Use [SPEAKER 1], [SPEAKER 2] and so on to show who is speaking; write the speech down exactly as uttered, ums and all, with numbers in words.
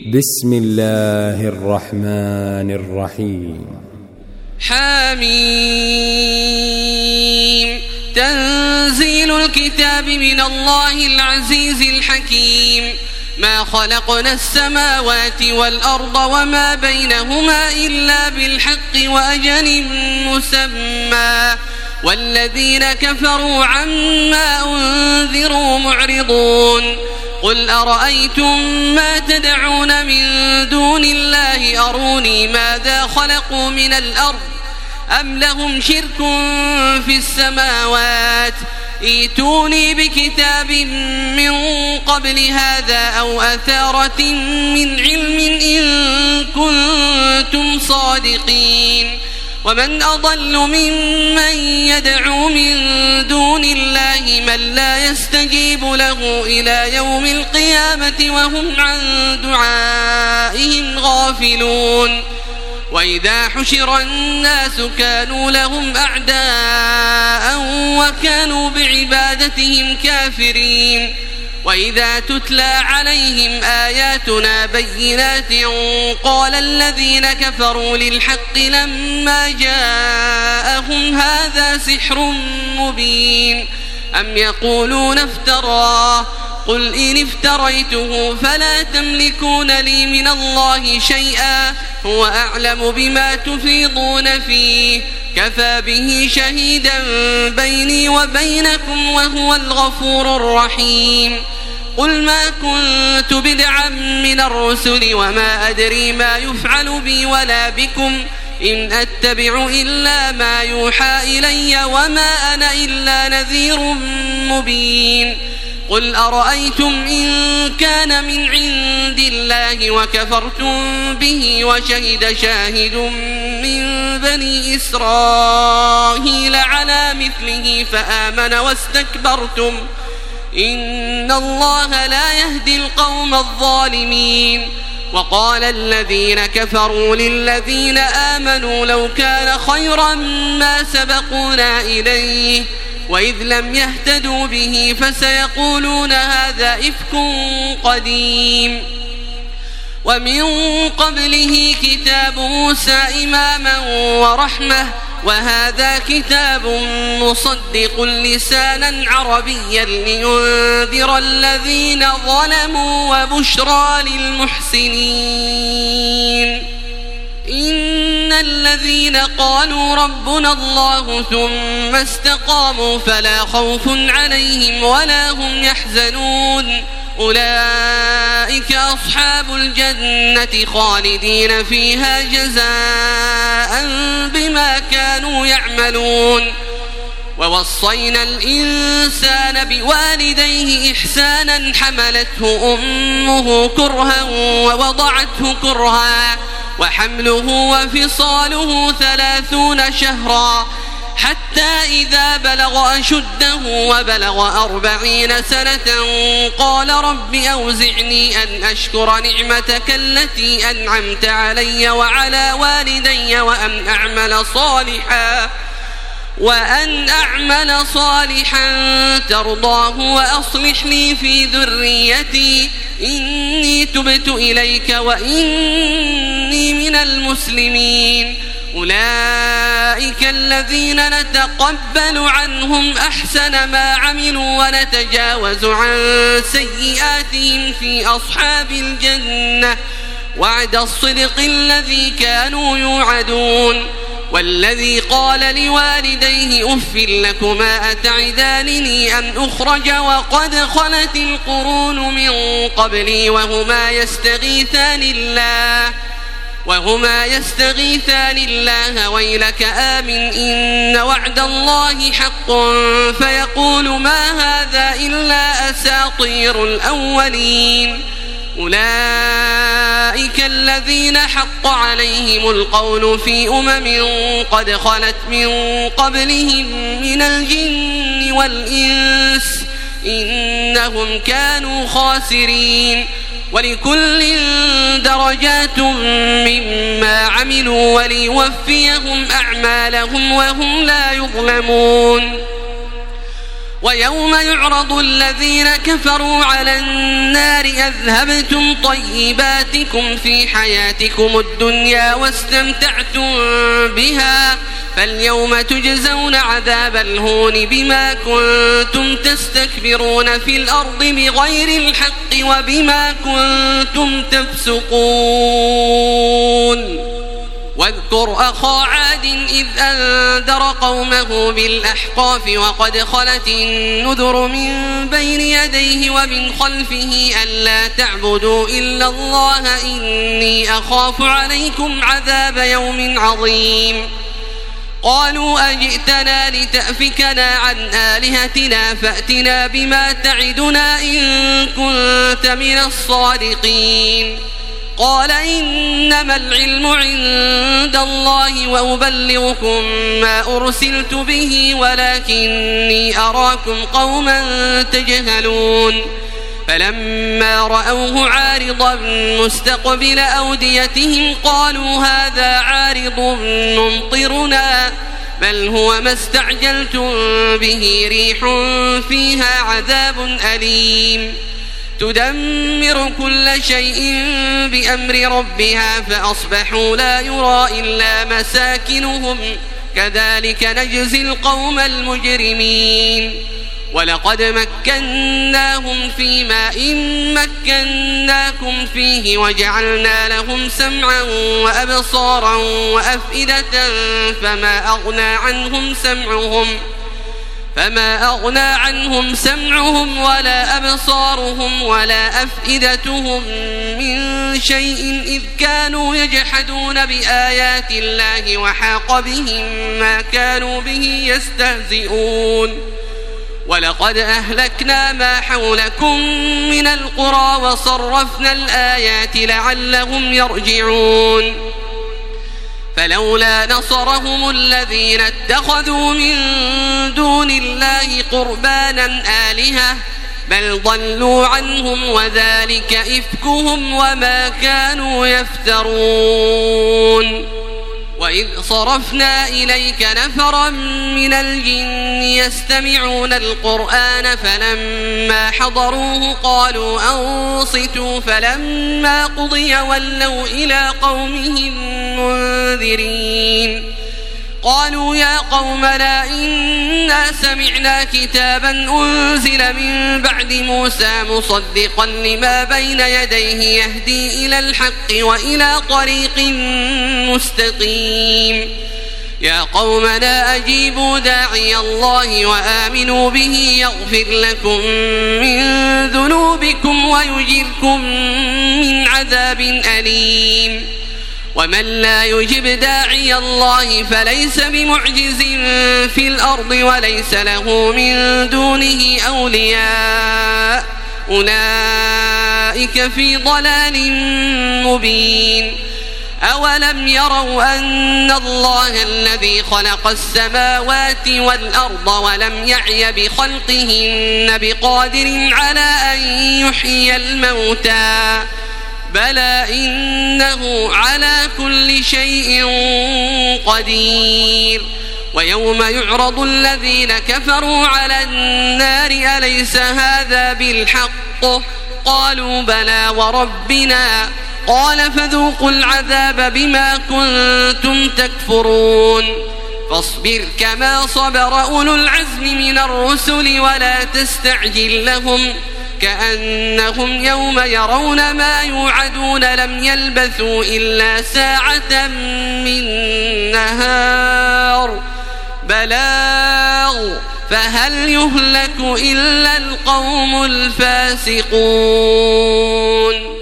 [SPEAKER 1] بسم الله الرحمن الرحيم.
[SPEAKER 2] حميم. تنزيل الكتاب من الله العزيز الحكيم. ما خلقنا السماوات والأرض وما بينهما إلا بالحق وأجل مسمى والذين كفروا عما أنذروا معرضون. قل أرأيتم ما تدعون من دون الله أروني ماذا خلقوا من الأرض أم لهم شرك في السماوات ائتوني بكتاب من قبل هذا أو أثارة من علم إن كنتم صادقين. ومن أضل ممن يدعو من دون الله من لا يستجيب له إلى يوم القيامة وهم عن دعائهم غافلون. وإذا حشر الناس كانوا لهم أعداء وكانوا بعبادتهم كافرين. وإذا تتلى عليهم آياتنا بينات قال الذين كفروا للحق لما جاءهم هذا سحر مبين أم يقولون افتراه قل إن افتريته فلا تملكون لي من الله شيئا هو أعلم بما تفيضون فيه كفى به شهيدا بيني وبينكم وهو الغفور الرحيم. قل ما كنت بدعا من الرسل وما أدري ما يفعل بي ولا بكم إن أتبع إلا ما يوحى إلي وما أنا إلا نذير مبين. قل أرأيتم إن كان من عند الله وكفرتم به وشهد شاهد من بني إسرائيل على مثله فآمن واستكبرتم إن الله لا يهدي القوم الظالمين. وقال الذين كفروا للذين آمنوا لو كان خيرا ما سبقونا إليه وإذ لم يهتدوا به فسيقولون هذا إفك قديم. ومن قبله كتاب موسى إماما ورحمة وهذا كتاب مصدق لسانا عربيا لينذر الذين ظلموا وبشرى للمحسنين. إن الذين قالوا ربنا الله ثم استقاموا فلا خوف عليهم ولا هم يحزنون أولئك أصحاب الجنة خالدين فيها جزاء بما كانوا يعملون. ووصينا الإنسان بوالديه إحسانا حملته أمه كرها ووضعته كرها وحمله وفصاله ثلاثون شهرا حتى إذا بلغ أشده وبلغ أربعين سنة قال رب أوزعني أن أشكر نعمتك التي أنعمت علي وعلى والدي وأن أعمل صالحا وأن أعمل صالحا ترضاه وأصلح لي في ذريتي إني تبت إليك وإني من المسلمين. أولئك الذين نتقبل عنهم أحسن ما عملوا ونتجاوز عن سيئاتهم في أصحاب الجنة وعد الصدق الذي كانوا يوعدون. والذي قال لوالديه أف لكما أتعدانني أن أخرج وقد خلت القرون من قبلي وهما يستغيثان الله وهما يستغيثان الله ويلك آمن إن وعد الله حق فيقول ما هذا إلا أساطير الأولين. أولئك الذين حق عليهم القول في أمم قد خلت من قبلهم من الجن والإنس إنهم كانوا خاسرين. ولكل درجات مما عملوا وليوفيهم أعمالهم وهم لا يظلمون. ويوم يعرض الذين كفروا على النار أذهبتم طيباتكم في حياتكم الدنيا واستمتعتم بها فاليوم تجزون عذاب الهون بما كنتم تستكبرون في الأرض بغير الحق وبما كنتم تفسقون. واذكر أخا عاد إذ أنذر قومه بالأحقاف وقد خلت النذر من بين يديه ومن خلفه ألا تعبدوا إلا الله إني أخاف عليكم عذاب يوم عظيم. قالوا أجئتنا لتأفكنا عن آلهتنا فأتنا بما تعدنا إن كنت من الصادقين. قال إنما العلم عند الله وأبلغكم ما أرسلت به ولكني أراكم قوما تجهلون. فلما رأوه عارضا مستقبل أوديتهم قالوا هذا عارض ممطرنا بل هو ما استعجلتم به ريح فيها عذاب أليم تدمر كل شيء بأمر ربها فأصبحوا لا يرى إلا مساكنهم كذلك نجزي القوم المجرمين. ولقد مكناهم في ماء مكناكم فيه وجعلنا لهم سمعا وأبصارا وأفئدة فما أغنى عنهم سمعهم فما أغنى عنهم سمعهم ولا أبصارهم ولا أفئدتهم من شيء إذ كانوا يجحدون بآيات الله وحاق بهم ما كانوا به يستهزئون. ولقد أهلكنا ما حولكم من القرى وصرفنا الآيات لعلهم يرجعون. فلولا نصرهم الذين اتخذوا من دون الله قربانا آلهة بل ضلوا عنهم وذلك إفكهم وما كانوا يفترون. وإذ صرفنا إليك نفرا من الجن يستمعون القرآن فلما حضروه قالوا أنصتوا فلما قضي ولوا إلى قومهم منذرين. قالوا يا قومنا إنا سمعنا كتابا أنزل من بعد موسى مصدقا لما بين يديه يهدي إلى الحق وإلى طريق مستقيم. يا قومنا أجيبوا داعي الله وآمنوا به يغفر لكم من ذنوبكم ويجركم من عذاب أليم. ومن لا يجب داعي الله فليس بمعجز في الأرض وليس له من دونه أولياء أولئك في ضلال مبين. أولم يروا أن الله الذي خلق السماوات والأرض ولم يعي بخلقهن بقادر على أن يحيي الموتى بلى إنه على كل شيء قدير. ويوم يعرض الذين كفروا على النار أليس هذا بالحق قالوا بلى وربنا قال فذوقوا العذاب بما كنتم تكفرون. فاصبر كما صبر أولو العزم من الرسل ولا تستعجل لهم كأنهم يوم يرون ما يوعدون لم يلبثوا إلا ساعة من نهار بلاغ فهل يهلك إلا القوم الفاسقون.